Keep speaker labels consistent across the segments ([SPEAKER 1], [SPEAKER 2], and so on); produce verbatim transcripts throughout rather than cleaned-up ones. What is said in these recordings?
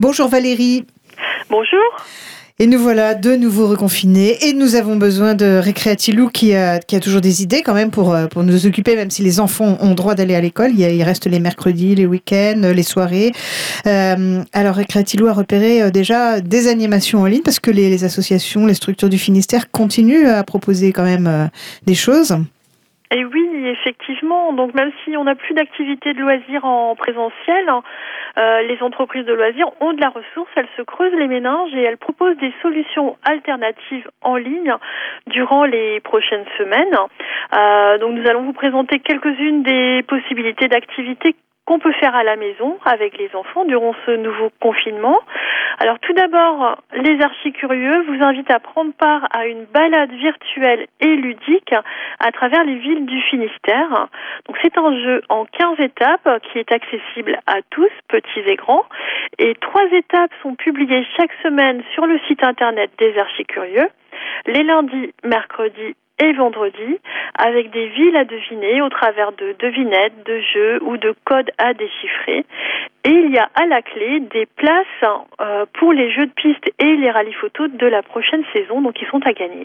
[SPEAKER 1] Bonjour Valérie.
[SPEAKER 2] Bonjour.
[SPEAKER 1] Et nous voilà de nouveau reconfinés et nous avons besoin de Récréatilou qui a, qui a toujours des idées quand même pour, pour nous occuper, même si les enfants ont droit d'aller à l'école. Il, y a, il reste les mercredis, les week-ends, les soirées. Euh, alors Récréatilou a repéré déjà des animations en ligne parce que les, les associations, les structures du Finistère continuent à proposer quand même des choses.
[SPEAKER 2] Et oui, effectivement. Donc même si on n'a plus d'activité de loisirs en présentiel, euh, les entreprises de loisirs ont de la ressource, elles se creusent les méninges et elles proposent des solutions alternatives en ligne durant les prochaines semaines. Euh, donc nous allons vous présenter quelques-unes des possibilités d'activités qu'on peut faire à la maison avec les enfants durant ce nouveau confinement. Alors tout d'abord, les archicurieux vous invitent à prendre part à une balade virtuelle et ludique à travers les villes du Finistère. Donc c'est un jeu en quinze étapes qui est accessible à tous, petits et grands. Et trois étapes sont publiées chaque semaine sur le site internet des archicurieux, les lundis, mercredis et vendredi, avec des villes à deviner au travers de devinettes, de jeux ou de codes à déchiffrer. Et il y a à la clé des places euh, pour les jeux de piste et les rallyes photos de la prochaine saison, donc ils sont à gagner.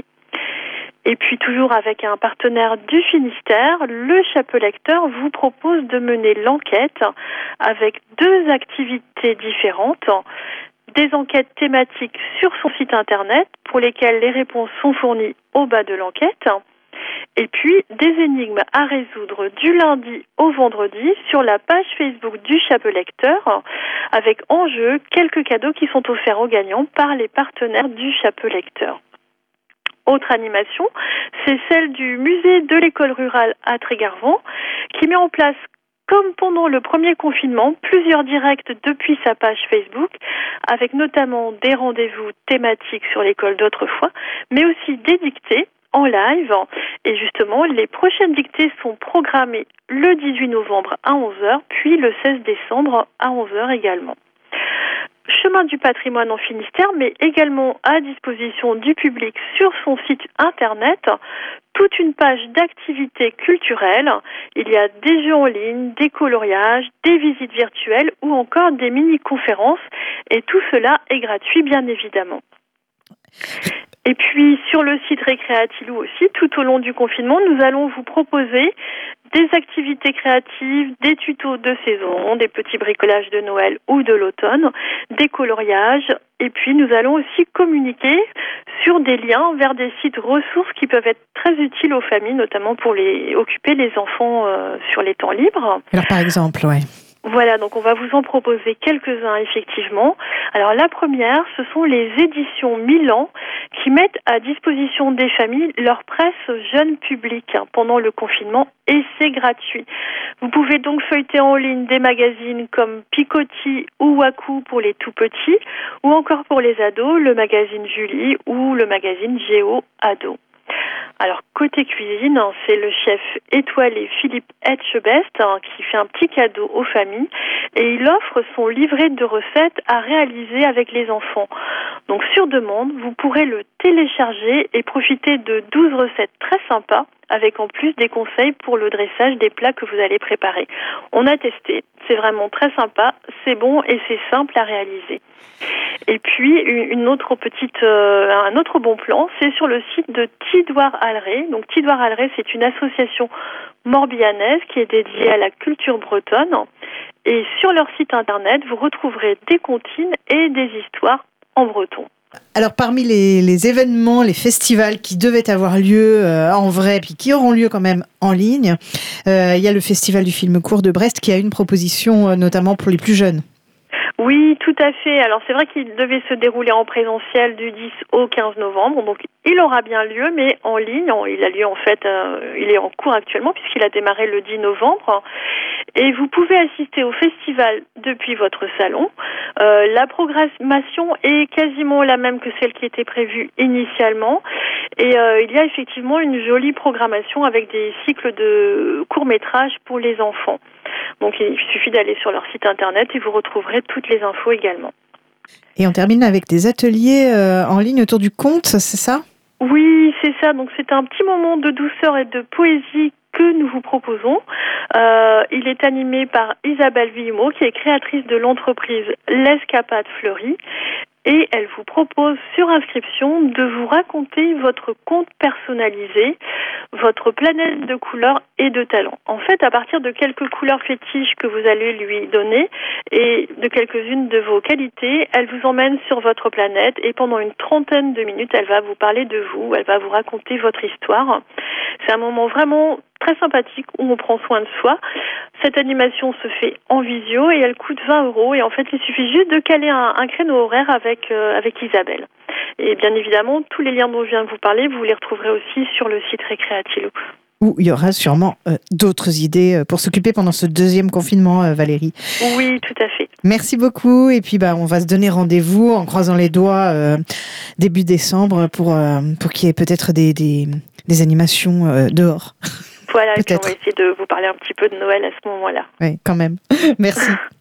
[SPEAKER 2] Et puis toujours avec un partenaire du Finistère, le Chapeau Lecteur vous propose de mener l'enquête avec deux activités différentes. Des enquêtes thématiques sur son site internet pour lesquelles les réponses sont fournies au bas de l'enquête. Et puis des énigmes à résoudre du lundi au vendredi sur la page Facebook du Chapeau Lecteur avec en jeu quelques cadeaux qui sont offerts aux gagnants par les partenaires du Chapeau Lecteur. Autre animation, c'est celle du musée de l'école rurale à Trégarvan qui met en place, comme pendant le premier confinement, plusieurs directs depuis sa page Facebook, avec notamment des rendez-vous thématiques sur l'école d'autrefois, mais aussi des dictées en live. Et justement, les prochaines dictées sont programmées le dix-huit novembre à onze heures, puis le seize décembre à onze heures également. Chemin du patrimoine en Finistère, mais également à disposition du public sur son site internet, toute une page d'activités culturelles. Il y a des jeux en ligne, des coloriages, des visites virtuelles ou encore des mini-conférences. Et tout cela est gratuit, bien évidemment. Et puis, sur le site Récréatilou aussi, tout au long du confinement, nous allons vous proposer des activités créatives, des tutos de saison, des petits bricolages de Noël ou de l'automne, des coloriages. Et puis, nous allons aussi communiquer sur des liens vers des sites ressources qui peuvent être très utiles aux familles, notamment pour les occuper les enfants euh, sur les temps libres.
[SPEAKER 1] Alors, par exemple, ouais.
[SPEAKER 2] Voilà, donc on va vous en proposer quelques-uns effectivement. Alors la première, ce sont les éditions Milan qui mettent à disposition des familles leur presse jeune public hein, pendant le confinement et c'est gratuit. Vous pouvez donc feuilleter en ligne des magazines comme Picotti ou Waku pour les tout petits ou encore pour les ados, le magazine Julie ou le magazine Géo Ado. Alors, côté cuisine, c'est le chef étoilé Philippe Etchebest hein, qui fait un petit cadeau aux familles et il offre son livret de recettes à réaliser avec les enfants. Donc, sur demande, vous pourrez le télécharger et profiter de douze recettes très sympas avec en plus des conseils pour le dressage des plats que vous allez préparer. On a testé, c'est vraiment très sympa, c'est bon et c'est simple à réaliser. Et puis une autre petite, euh, un autre bon plan, c'est sur le site de Tidouar Alré. Donc Tidouar Alré, c'est une association morbihanaise qui est dédiée à la culture bretonne. Et sur leur site internet, vous retrouverez des comptines et des histoires en breton.
[SPEAKER 1] Alors parmi les, les événements, les festivals qui devaient avoir lieu euh, en vrai, puis qui auront lieu quand même en ligne, euh, il y a le Festival du film court de Brest qui a une proposition euh, notamment pour les plus jeunes.
[SPEAKER 2] Oui, tout à fait. Alors c'est vrai qu'il devait se dérouler en présentiel du dix au quinze novembre, donc il aura bien lieu, mais en ligne. Il a lieu en fait, euh, il est en cours actuellement puisqu'il a démarré le dix novembre. Et vous pouvez assister au festival depuis votre salon. Euh, la programmation est quasiment la même que celle qui était prévue initialement. Et euh, il y a effectivement une jolie programmation avec des cycles de courts-métrages pour les enfants. Donc il suffit d'aller sur leur site internet et vous retrouverez toutes les infos également.
[SPEAKER 1] Et on termine avec des ateliers euh, en ligne autour du conte, c'est ça ?
[SPEAKER 2] Oui, c'est ça. Donc c'est un petit moment de douceur et de poésie que nous vous proposons. Euh, il est animé par Isabelle Villemot, qui est créatrice de l'entreprise L'Escapade Fleurie. Et elle vous propose sur inscription de vous raconter votre conte personnalisé, votre planète de couleurs et de talents. En fait, à partir de quelques couleurs fétiches que vous allez lui donner et de quelques-unes de vos qualités, elle vous emmène sur votre planète et pendant une trentaine de minutes, elle va vous parler de vous, elle va vous raconter votre histoire. C'est un moment vraiment très sympathique où on prend soin de soi. Cette animation se fait en visio et elle coûte vingt euros. Et en fait, il suffit juste de caler un, un créneau horaire avec, euh, avec Isabelle. Et bien évidemment, tous les liens dont je viens de vous parler, vous les retrouverez aussi sur le site Récréatilou.
[SPEAKER 1] Où il y aura sûrement euh, d'autres idées pour s'occuper pendant ce deuxième confinement, euh, Valérie.
[SPEAKER 2] Oui, tout à fait.
[SPEAKER 1] Merci beaucoup. Et puis, bah, on va se donner rendez-vous en croisant les doigts euh, début décembre pour, euh, pour qu'il y ait peut-être des, des, des animations euh, dehors.
[SPEAKER 2] Voilà, et puis on va essayer de vous parler un petit peu de Noël à ce moment-là.
[SPEAKER 1] Oui, quand même. Merci.